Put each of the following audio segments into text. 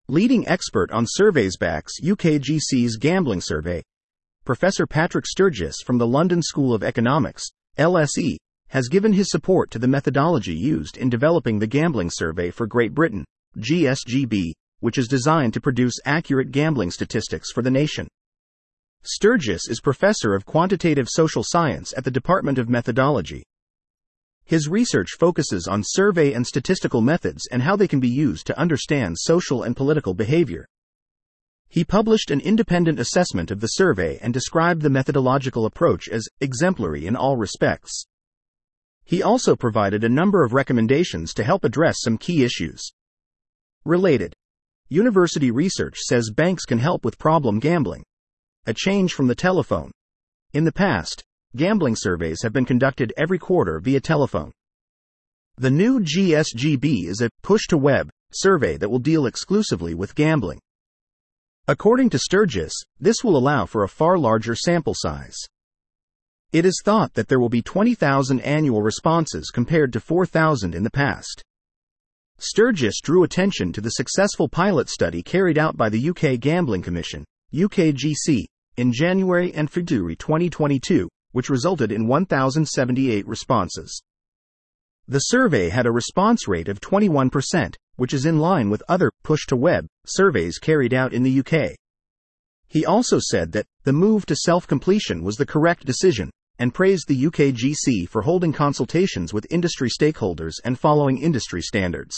Leading expert on surveys backs UKGC's gambling survey. Professor Patrick Sturgis from the London School of Economics, LSE, has given his support to the methodology used in developing the Gambling Survey for Great Britain, GSGB, which is designed to produce accurate gambling statistics for the nation. Sturgis is Professor of Quantitative Social Science at the Department of Methodology. His research focuses on survey and statistical methods and how they can be used to understand social and political behavior. He published an independent assessment of the survey and described the methodological approach as exemplary in all respects. He also provided a number of recommendations to help address some key issues. Related. University research says banks can help with problem gambling. A change from the telephone. In the past, gambling surveys have been conducted every quarter via telephone. The new GSGB is a push-to-web survey that will deal exclusively with gambling. According to Sturgis, this will allow for a far larger sample size. It is thought that there will be 20,000 annual responses compared to 4,000 in the past. Sturgis drew attention to the successful pilot study carried out by the UK Gambling Commission, UKGC, in January and February 2022, which resulted in 1,078 responses. The survey had a response rate of 21%, which is in line with other push-to-web surveys carried out in the UK. He also said that the move to self-completion was the correct decision, and praised the UKGC for holding consultations with industry stakeholders and following industry standards.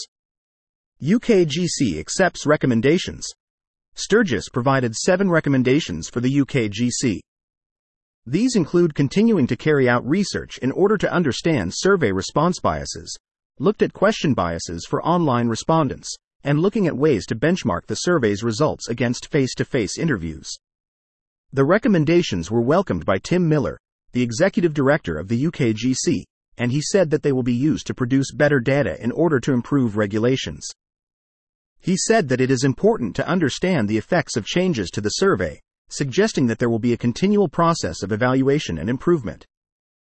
UKGC accepts recommendations. Sturgis provided 7 recommendations for the UKGC. These include continuing to carry out research in order to understand survey response biases, looked at question biases for online respondents, and looking at ways to benchmark the survey's results against face-to-face interviews. The recommendations were welcomed by Tim Miller, the executive director of the UKGC, and he said that they will be used to produce better data in order to improve regulations. He said that it is important to understand the effects of changes to the survey, suggesting that there will be a continual process of evaluation and improvement.